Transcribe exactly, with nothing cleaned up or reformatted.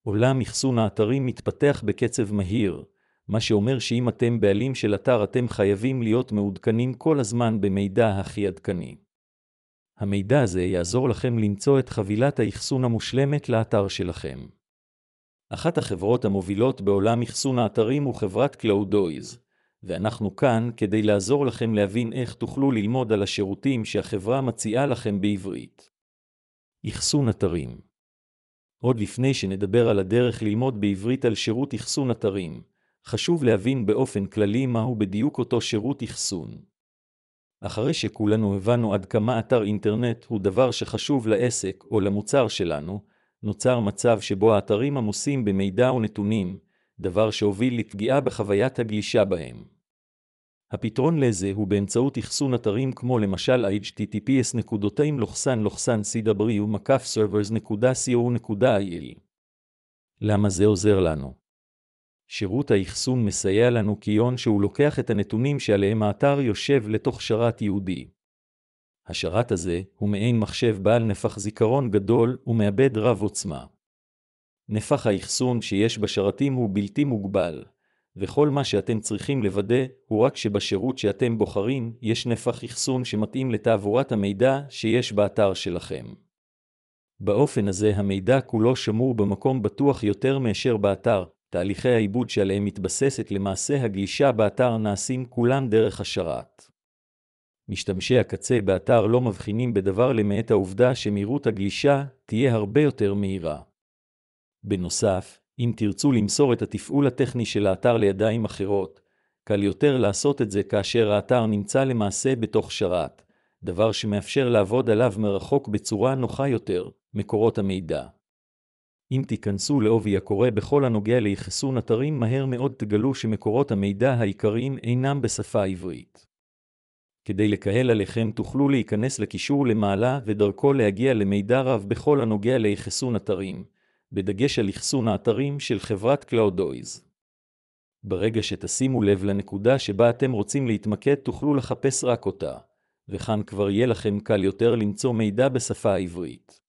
עולם אחסון האתרים מתפתח בקצב מהיר, מה שאומר שאם אתם בעלים של אתר אתם חייבים להיות מעודכנים כל הזמן במידע הכי עדכני. המידע הזה יעזור לכם למצוא את חבילת האחסון המושלמת לאתר שלכם. אחת החברות המובילות בעולם אחסון האתרים הוא חברת Cloudways, ואנחנו כאן כדי לעזור לכם להבין איך תוכלו ללמוד על השירותים שהחברה מציעה לכם בעברית. אחסון אתרים. עוד לפני שנדבר על הדרך ללמוד בעברית על שירות אחסון אתרים, חשוב להבין באופן כללי מהו בדיוק אותו שירות אחסון. אחרי שכולנו הבנו עד כמה אתר אינטרנט הוא דבר שחשוב לעסק או למוצר שלנו, נוצר מצב שבו האתרים עמוסים במידע ונתונים, דבר שהוביל לפגיעה בחוויית הגלישה בהם. הפתרון לזה הוא באמצעות אחסון אתרים כמו למשל אייץ' טי טי פי אס נקודתיים לוחסן לוחסן סי דאבליו מקף סרברס נקודה סי או נקודה איי אל. למה זה עוזר לנו? שירות האחסון מסייע לנו כיון שהוא לוקח את הנתונים שעליהם האתר יושב לתוך שרת ייעודי. השרת הזה הוא מעין מחשב בעל נפח זיכרון גדול ומעבד רב עוצמה. נפח האחסון שיש בשרתים הוא בלתי מוגבל, וכל מה שאתם צריכים לוודא הוא רק שבשירות שאתם בוחרים יש נפח אחסון שמתאים לתעבורת המידע שיש באתר שלכם. באופן הזה המידע כולו שמור במקום בטוח יותר מאשר באתר. תהליכי העיבוד שעליהם מתבססת למעשה הגלישה באתר נעשים כולם דרך השרת. משתמשי הקצה באתר לא מבחינים בדבר למעט העובדה שמהירות הגלישה תהיה הרבה יותר מהירה. בנוסף, אם תרצו למסור את התפעול הטכני של האתר לידיים אחרות, קל יותר לעשות את זה כאשר האתר נמצא למעשה בתוך שרת, דבר שמאפשר לעבוד עליו מרחוק בצורה נוחה יותר, מקורות המידע. אם תיכנסו לעובי הקורא בכל הנוגע לאחסון אתרים, מהר מאוד תגלו שמקורות המידע העיקריים אינם בשפה העברית. כדי לקהל עליכם תוכלו להיכנס לקישור למעלה ודרכו להגיע למידע רב בכל הנוגע לאחסון אתרים, בדגש על אחסון האתרים של חברת Cloudways. ברגע שתשימו לב לנקודה שבה אתם רוצים להתמקד תוכלו לחפש רק אותה, וכאן כבר יהיה לכם קל יותר למצוא מידע בשפה העברית.